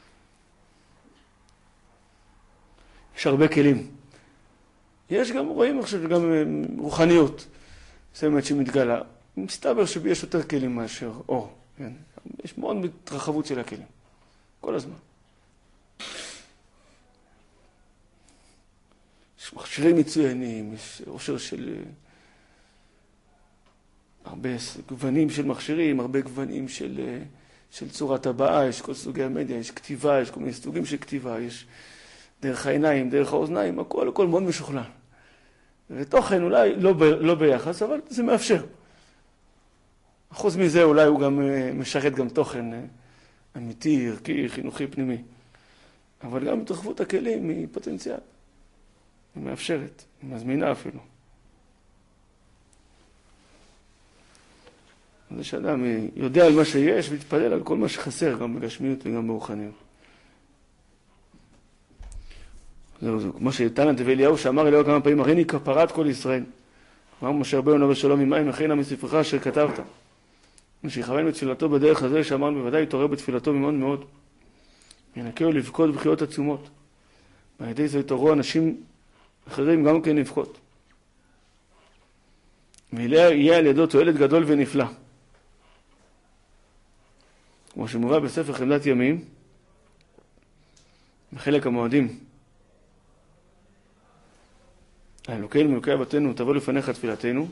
יש הרבה כלים. יש גם, רואים עכשיו גם רוחניות, זה באמת שמתגלה. מסתבר שיש יותר כלים מאשר אור. כן? יש מאוד מתרחבות של הכלים. כל הזמן. יש מכשירים מצוינים, יש עושר של... הרבה גוונים של מכשירים, הרבה גוונים של, של צורת הבאה, יש כל סוגי המדיה, יש כתיבה, יש כל מיני סוגים של כתיבה, יש דרך העיניים, דרך האוזניים, הכל, הכל מאוד משוכלל. ותוכן אולי לא, ב, לא ביחס, אבל זה מאפשר. אחוז מזה אולי הוא גם משרת גם תוכן אמיתי, ערכי, חינוכי, פנימי. אבל גם התרחבות הכלים היא פוטנציאל. היא מאפשרת, היא מזמינה אפילו. זה שאדם יודע על מה שיש והתפלל על כל מה שחסר, גם בגשמיות וגם ברוחניות. זהו, זהו. כמו שתנא דבי אליהו שאמר אליהו כמה פעמים, הריני כפרת כל ישראל. אמר משה רבנו בשלום עמהם, הכינה מספרך אשר כתבת. ושיכוון בתפילתו בדרך הזה, שאמרנו בוודאי יתעורר בתפילתו מאוד מאוד. ינקהו לבכות בכיות עצומות. ועל ידי זה יתעוררו אנשים אחרים גם כן לבכות. ויהיה על ידו תועלת גדול ונפלא. כמו שמובא בספר חמדת ימים, בחלק המועדים. אלוקינו מלוקי אבותינו, תבוא לפניך תפילתנו.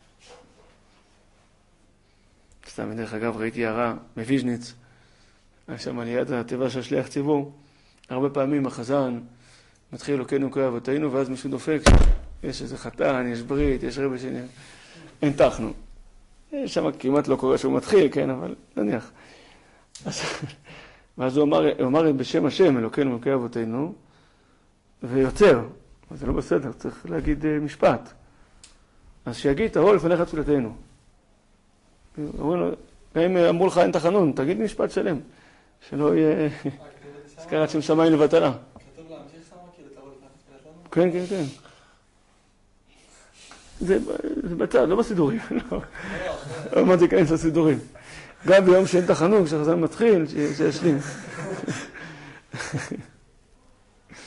סתם, דרך אגב, ראיתי הערה בוויז'ניץ, היה שם על יד התיבה של שליח ציבור. הרבה פעמים החזן מתחיל אלוקינו מלוקי אבותינו, ואז מישהו דופק, יש איזה חתן, יש ברית, יש רבי שני, אין תחנו. שם כמעט לא קורה שהוא מתחיל, כן, אבל נניח. אז, ואז הוא אמר, הוא אמר בשם השם, אלוקינו מלוקי אבותינו, ויוצר. אז זה לא בסדר, צריך להגיד משפט. אז שיגיד, תבוא לפניך תפילתנו. הם אמרו לך אין תחנון, תגיד משפט שלם. שלא יהיה... הזכרת שם שמיים לבטלה.
כתוב להמשיך שמה כאילו תבוא לפניך תפילתנו?
כן, כן, כן. זה בצד, לא בסידורים. לא אמרתי להיכנס לסידורים. גם ביום שאין תחנון, כשהחזן מתחיל, שישלים.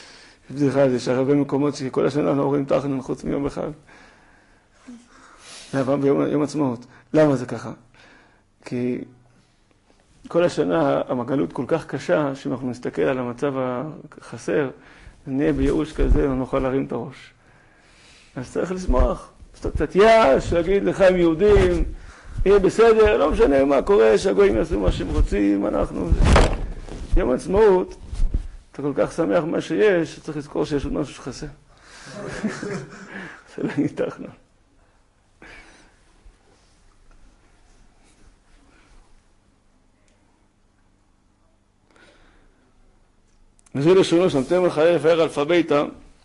בדיחה, יש הרבה מקומות שכל השנה לא רואים תחנון חוץ מיום אחד. למה? ביום יום עצמאות. למה זה ככה? כי כל השנה המגלות כל כך קשה, שאם אנחנו נסתכל על המצב החסר, נהיה בייאוש כזה, לא נוכל להרים את הראש. אז צריך לשמוח, לעשות קצת יש, להגיד לחיים יהודים, יהיה בסדר, לא משנה מה קורה, שהגויים יעשו מה שהם רוצים, אנחנו... יום עצמאות, אתה כל כך שמח מה שיש, צריך לזכור שיש עוד משהו שחסר. זה לא ניתחנו. וזה לשונו שם, תאמר חיי לפאר אלפא ביתא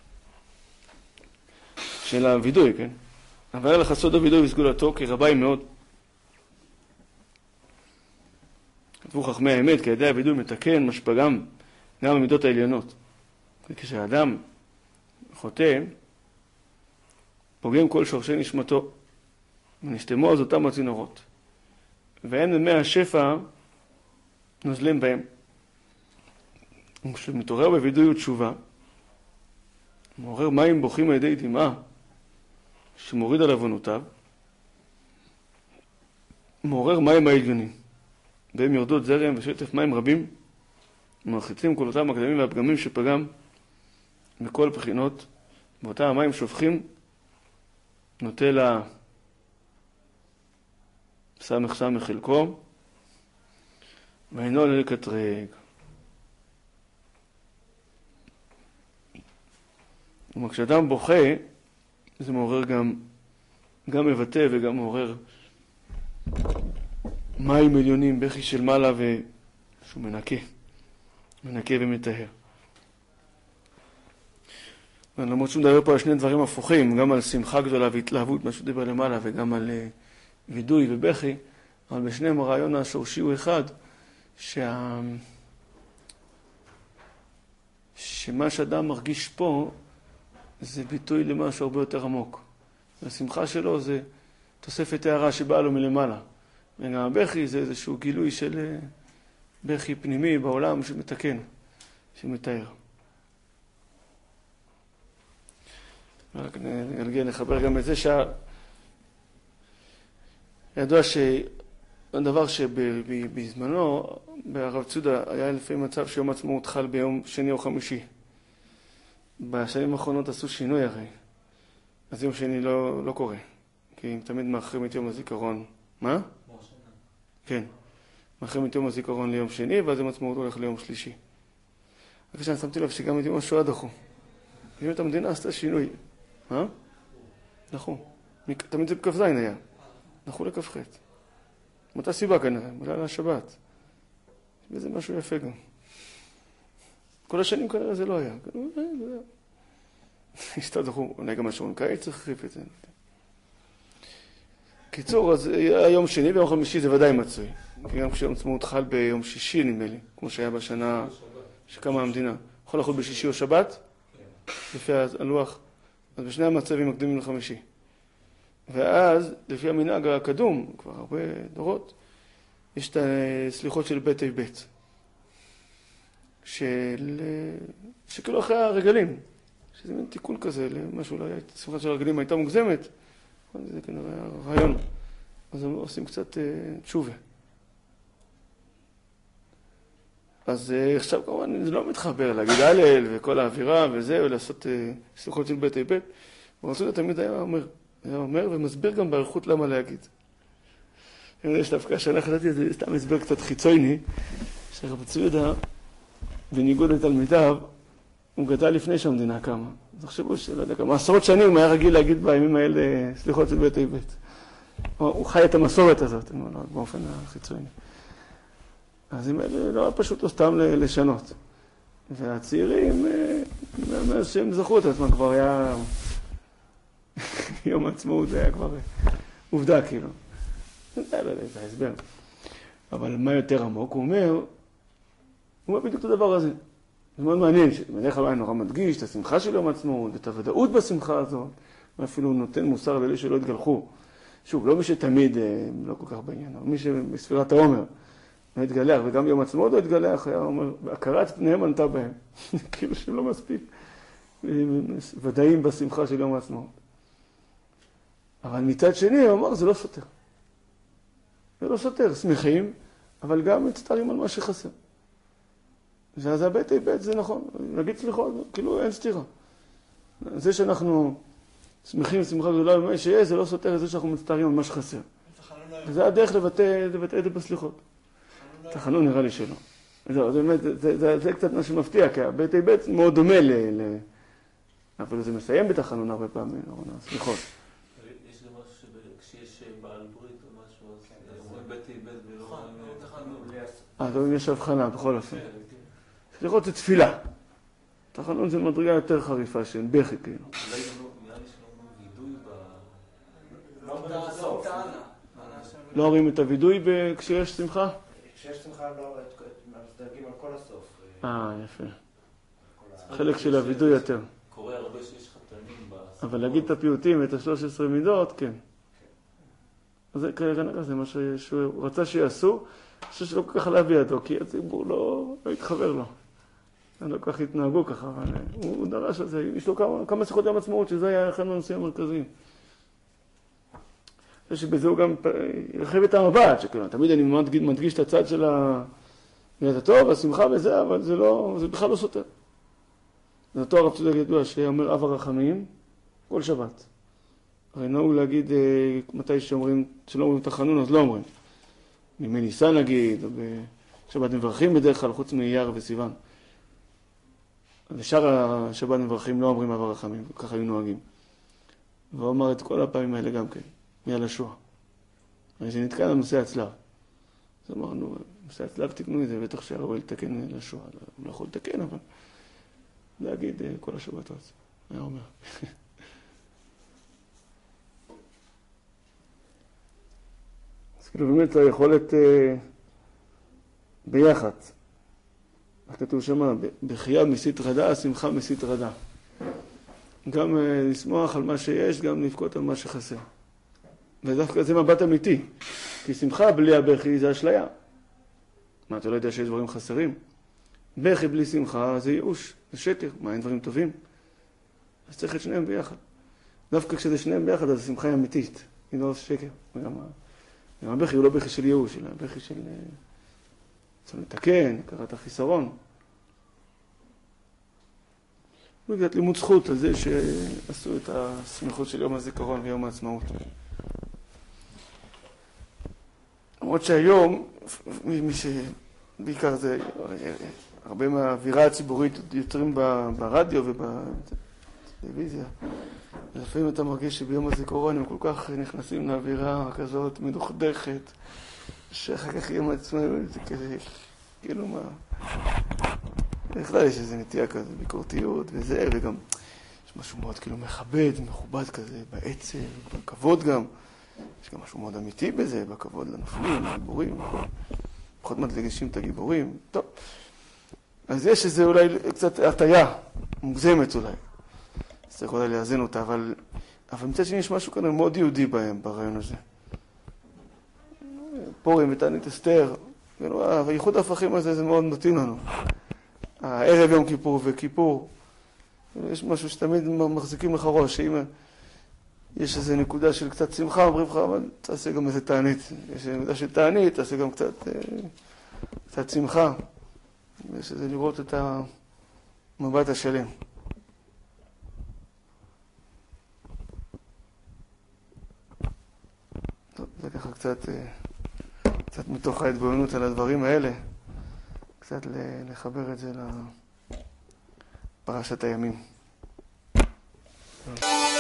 של הווידוי, כן? אבל היה לך סוד הווידוי וסגולתו כרבי מאוד. כתבו חכמי האמת, כי ידי הווידוי מתקן, משפגם, גם במידות העליונות. כשהאדם חוטא, פוגם כל שורשי נשמתו, ונשתמו אז אותם הצינורות. ואין במי השפע נוזלים בהם. וכשמתעורר בווידוי ותשובה, מעורר מים בוכים על ידי דמעה, שמוריד על עוונותיו, מעורר מים העליונים, בהם יורדות זרם ושטף מים רבים, ומרחיצים כל אותם הקדמים והפגמים שפגם מכל בחינות, באותם המים שופכים, נוטה לה סמך סמך חלקו, ואינו לקטרג. וכשאדם בוכה, זה מעורר גם, גם מבטא וגם מעורר מים עליונים, בכי של מעלה, ושהוא מנקה, מנקה ומטהר. למרות שהוא מדבר פה על שני דברים הפוכים, גם על שמחה גדולה והתלהבות, מה שהוא דיבר למעלה, וגם על uh, וידוי ובכי, אבל בשניהם הרעיון השורשי הוא אחד, שה... שמה שאדם מרגיש פה, זה ביטוי למשהו הרבה יותר עמוק. השמחה שלו זה תוספת הערה שבאה לו מלמעלה. וגם הבכי זה איזשהו גילוי של בכי פנימי בעולם שמתקן, שמתאר. רק נגלגל, נחבר גם את זה שה... ידוע שהדבר שבזמנו, ברב צודה, היה לפעמים מצב שיום עצמאות חל ביום שני או חמישי. בשנים האחרונות עשו שינוי הרי. אז יום שני לא, לא קורה. כי הם תמיד מאחרים את יום הזיכרון. מה? כן. מאחרים את יום הזיכרון ליום שני, ואז יום עצמאות הולך ליום שלישי. רק שאני שמתי לב שגם את יום השואה דחו. באמת המדינה עשתה שינוי. מה? דחו. תמיד זה בכ"ז היה. דחו לכ"ח. מאותה סיבה כנראה, בגלל השבת. וזה משהו יפה גם. כל השנים כנראה זה לא היה. השתדחו, אולי גם השעון קיץ צריך להחריף את זה. קיצור, אז היום שני ויום חמישי זה ודאי מצוי. כי גם כשיום עצמאות חל ביום שישי נדמה לי, כמו שהיה בשנה שקמה המדינה. יכול לחול בשישי או שבת, לפי הלוח. אז בשני המצבים מקדימים לחמישי. ואז, לפי המנהג הקדום, כבר הרבה דורות, יש את הסליחות של בית בית. של... שכאילו אחרי הרגלים. שזה מין תיקון כזה למשהו, אולי הסליחה של הרגלים הייתה מוגזמת. זה כנראה הרעיון. אז הם עושים קצת תשובה. אז עכשיו כמובן זה לא מתחבר להגיד הלל וכל האווירה וזה, ולעשות סליחות של בית בית. ורצו תמיד היה אומר, היה אומר ומסביר גם בערכות למה להגיד. יש דווקא שאני חדתי, זה סתם הסבר קצת חיצוני, שרב צבי, בניגוד לתלמידיו, הוא גדל לפני שהמדינה קמה. אז תחשבו שלא יודע כמה, עשרות שנים היה רגיל להגיד בימים האלה סליחות של בית בית. הוא חי את המסורת הזאת, באופן החיצוני. אז אם אלה לא פשוט לא סתם לשנות. והצעירים, מאז שהם זכו את עצמם, כבר היה... יום עצמאות זה היה כבר עובדה, כאילו. זה לא יודע, זה ההסבר. אבל מה יותר עמוק? הוא אומר, הוא אומר בדיוק את הדבר הזה. זה מאוד מעניין, שבדרך כלל היה נורא מדגיש את השמחה של יום עצמאות, את הוודאות בשמחה הזאת, ואפילו נותן מוסר לאלה שלא התגלחו. שוב, לא מי שתמיד לא כל כך בעניין, אבל מי שבספירת העומר לא התגלח, וגם יום עצמאות לא התגלח, היה אומר, הכרת פניהם ענתה בהם. כאילו שהם לא מספיק ודאים בשמחה של יום עצמאות. אבל מצד שני, הוא אמר, זה לא סותר. זה לא סותר, שמחים, אבל גם מצטערים על מה שחסר. אז הבית בית זה נכון, נגיד סליחות, כאילו אין סתירה. זה שאנחנו שמחים, שמחה גדולה במה שיש, זה לא סותר את זה שאנחנו מצטערים על מה שחסר. וזה הדרך לבטא, לבטא את זה בסליחות. תחנון נראה לי שלא. זה, זה, זה, זה, זה, זה קצת מה שמפתיע, כי הבית בית מאוד דומה ל... ל... אבל זה מסיים בתחנון הרבה פעמים, סליחות.
יש גם משהו שכשיש בעל ברית או משהו, אז אומרים בית בית ולא אומרים תחנון.
אז אומרים יש הבחנה, בכל אופן. סליחות זה תפילה. תחנון זה מדרגה יותר חריפה, שאין בכי כאילו.
אולי נראה לי שלא אומרים וידוי ב...
לא בסוף.
לא אומרים את הוידוי כשיש שמחה?
כשיש שמחה לא, דרגים על כל הסוף.
אה, יפה. חלק של הוידוי יותר.
קורה הרבה שיש חתנים בסוף.
אבל להגיד את הפיוטים, את ה-שלוש עשרה מידות, כן. אז זה כנראה, זה מה שהוא רצה שיעשו. אני חושב שלא כל כך עלה בידו, כי הציבור לא התחבר לו. הם לא כל כך התנהגו ככה, אבל הוא דרש על זה. יש לו כמה, כמה שיחות יום עצמאות, שזה היה אחד מהנושאים המרכזיים. אני חושב שבזה הוא גם ירחב את המבט, שכאילו, תמיד אני מדגיש את הצד של המידת הטוב, השמחה וזה, אבל זה לא, זה בכלל לא סותר. זה אותו הרב צודק ידוע שאומר אב הרחמים כל שבת. הרי נהוג להגיד, מתי שאומרים, שלא אומרים תחנון, אז לא אומרים. מימי ניסן נגיד, או בשבת מברכים בדרך כלל, חוץ מאייר וסיוון. ושאר השבת מברכים לא אומרים אב הרחמים, ככה היו נוהגים. והוא אמר את כל הפעמים האלה גם כן, מעל השואה. הרי שנתקע על נושא הצלב. אז אמרנו, נושא הצלב תקנו את זה, בטח שהראוי לתקן לשואה. לא יכול לתקן, אבל להגיד כל השבתות. היה אומר. אז כאילו באמת היכולת ביחד. כתוב שמה, בחייה מסית רדה, שמחה מסית רדה. גם לשמוח על מה שיש, גם לבכות על מה שחסר. ודווקא זה מבט אמיתי. כי שמחה בלי הבכי זה אשליה. מה, אתה לא יודע שיש דברים חסרים? בכי בלי שמחה זה ייאוש, זה שקר. מה, אין דברים טובים? אז צריך את שניהם ביחד. דווקא כשזה שניהם ביחד, אז השמחה היא אמיתית. היא לא שקר. וגם, גם הבכי הוא לא בכי של ייאוש, אלא הבכי של... צריך לתקן, קראת החיסרון. בגלל לימוד זכות על זה שעשו את הסמיכות של יום הזיכרון ויום העצמאות. למרות שהיום, מי שבעיקר זה, הרבה מהאווירה הציבורית יוצרים ברדיו ובטלוויזיה. לפעמים אתה מרגיש שביום הזיכרון הם כל כך נכנסים לאווירה כזאת מדוכדכת, שאחר כך יום העצמאות זה כזה, כאילו מה... בכלל יש איזו נטייה כזה, ביקורתיות וזה, וגם יש משהו מאוד כאילו מכבד, מכובד כזה, בעצם, בכבוד גם. יש גם משהו מאוד אמיתי בזה, בכבוד לנופלים, לגיבורים. פחות מדגישים את הגיבורים. טוב. אז יש איזה אולי קצת הטיה, מוגזמת אולי. אז צריך אולי לאזן אותה, אבל, אבל מצד שני יש משהו כאן מאוד יהודי בהם, ברעיון הזה. פורים ותענית אסתר, והייחוד ההפכים הזה זה מאוד נותנים לנו. הערב יום כיפור וכיפור, יש משהו שתמיד מחזיקים לך ראש, שאם יש איזו נקודה של קצת שמחה, אומרים לך, אבל תעשה גם איזה תענית. יש נקודה של תענית, תעשה גם קצת, קצת שמחה. יש איזה לראות את המבט השלם. טוב, זה ככה קצת, קצת מתוך ההתבוננות על הדברים האלה. קצת לחבר את זה לפרשת הימים.